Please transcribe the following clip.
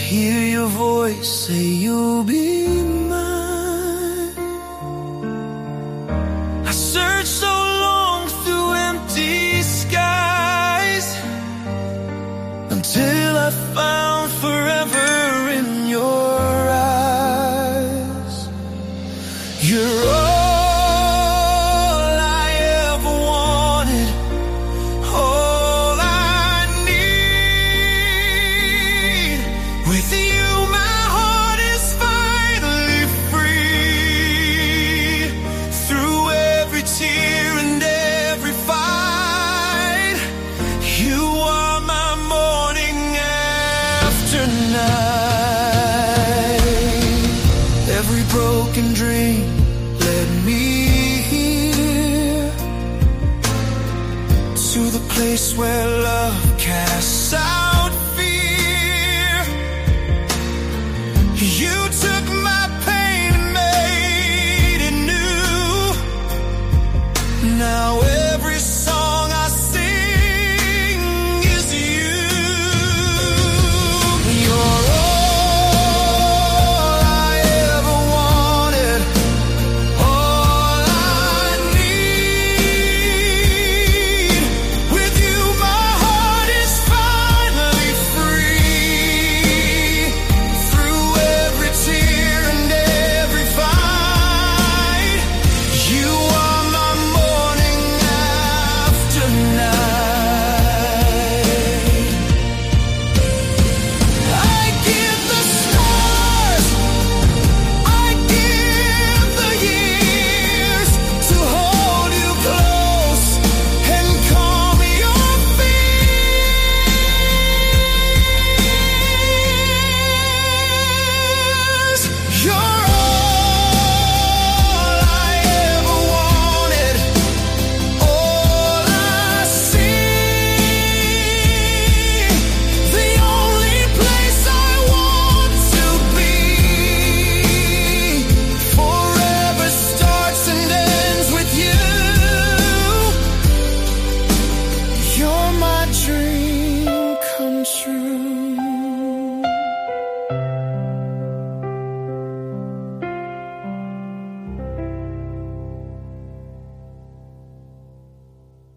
hear your voice say you'll be mine. I searched so long through empty skies until I found forever in your eyes. You're all I ever wanted, all I need. With you my heart is finally free. Through every tear and every fight, you are my morning after night. Every broken dream led me here, to the place where love casts out